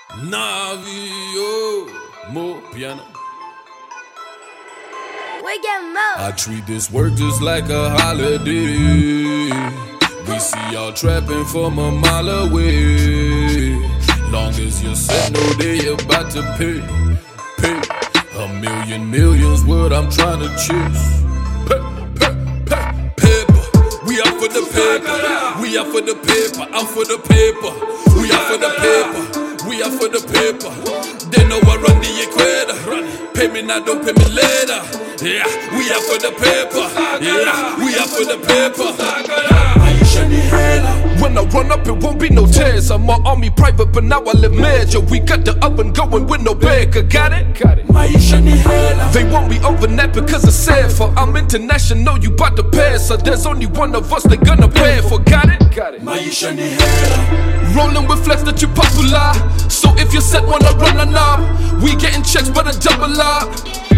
Navio, more piano. We get more. I treat this work just like a holiday. We see y'all trapping from a mile away. Long as you're set, no day about to pay. A millions, what I'm trying to chase. Paper, we out for the paper. We out for the paper, out for the paper. We out for the paper. We are for the paper. They know I run the equator. Pay me now, don't pay me later. Yeah, we are for the paper. Yeah, we are for the paper. When I run up, it won't be no tears. I'm an army private, but now I live major. We got the oven going with no baker. Got it? They want me overnight because it's safer. I'm international, you bout to pay. So there's only one of us they gonna pay for. Got it? Rolling with flex that you popular. So if you set wanna run a knob, we getting checks by the double up.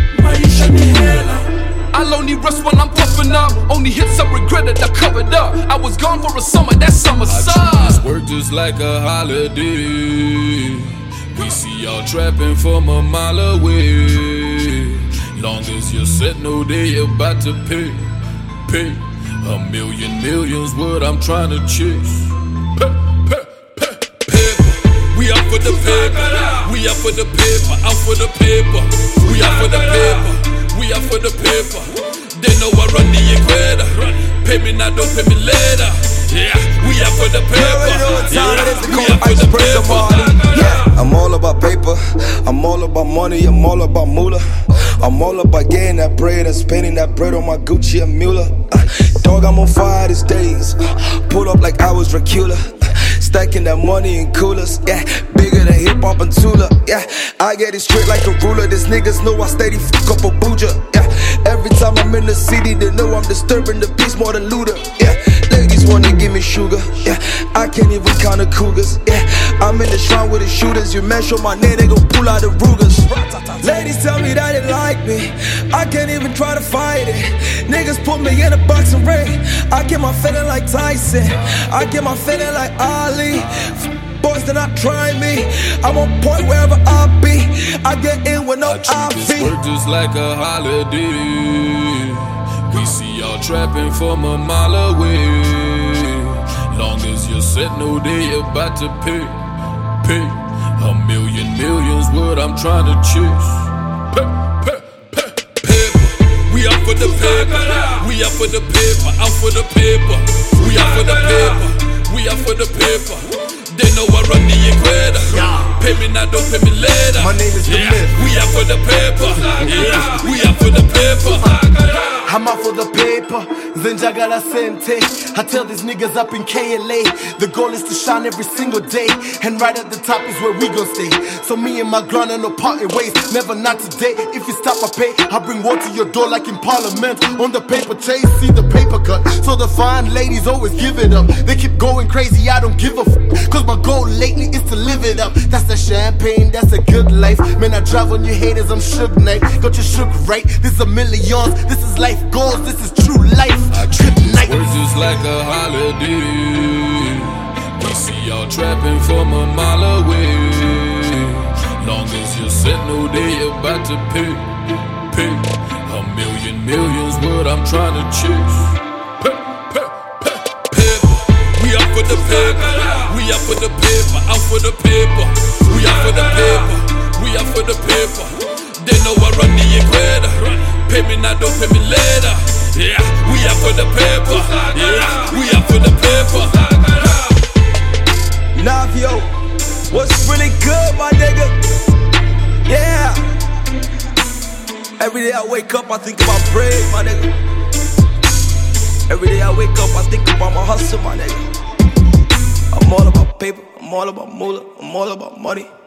I'll only rest when I'm puffing up. Only hits I regretted, I covered up. I was gone for a summer, that summer sucked. I treat this work just like a holiday. We see y'all trapping from a mile away. Long as you're set, no day about to pay. A millions, what I'm trying to chase. We out for the paper, we out for the paper, out for the paper. We out for the paper, we out for the paper. They know I run the equator. Pay me now, don't pay me later. Yeah, we out for the paper. Yeah, we out for the paper. Yeah, I'm all about paper, I'm all about money, I'm all about moolah. I'm all about getting that bread and spending that bread on my Gucci and Mueller. Dog, I'm on fire these days. Pull up like I was Dracula. Stacking that money in coolers, yeah. Bigger than hip-hop and Tula, yeah. I get it straight like a ruler. These niggas know I steady fuck up Abuja, yeah. Every time I'm in the city, they know I'm disturbing the peace more than Luda, yeah. Ladies wanna give me sugar, yeah. I can't even count the cougars, yeah. I'm in the shrine with the shooters. You mention my name, they gon' pull out the Rugers. Ladies tell me that they like me, I can't even try to fight it. Niggas put me in a boxing ring, I get my feeling like Tyson, I get my feeling like Ali. Boys that not try me, I'm on point wherever I be. I get in with no I treat this work just like a holiday. We see y'all trapping from a mile away. Long as you're set, no day about to pay. A millions, what I'm trying to chase. Paper, we out for the paper. We out for the paper, out for the paper. We out for the paper, we out for the paper. They know I run the equator. Pay me now, don't pay me later. My name is The Myth. We out for the paper. Yeah, we out for the paper. I'm out for the paper, Zenjagala Sente. I tell these niggas up in KLA, the goal is to shine every single day, and right at the top is where we gon' stay. So me and my grind no parting ways, never not today. If you stop, I pay. I bring war to your door like in Parliament. On the paper chase, see the paper cut. So the fine ladies always give it up. They keep going crazy, I don't give a f. Cause my goal lately is to live it up. That's the champagne, that's a good life. Man, I drive on your haters, I'm shook, night. Got you shook, right? This is a millions, this is life goals, this is true life. I treat this work just like a holiday. We see y'all trapping from a mile away. Long as you're set, no day about to pay. A millions, what I'm trying to chase. Paper, we out for the paper. We out for the paper, out for the paper. We out for the paper, we out for the paper. They know I run the equator. Pay me now, don't pay me later. Yeah, we out for the paper. Yeah, we out for the paper. Navio, what's really good, my nigga? Yeah. Every day I wake up, I think about bread, my nigga. Every day I wake up, I think about my hustle, my nigga. I'm all about paper, I'm all about moolah, I'm all about money.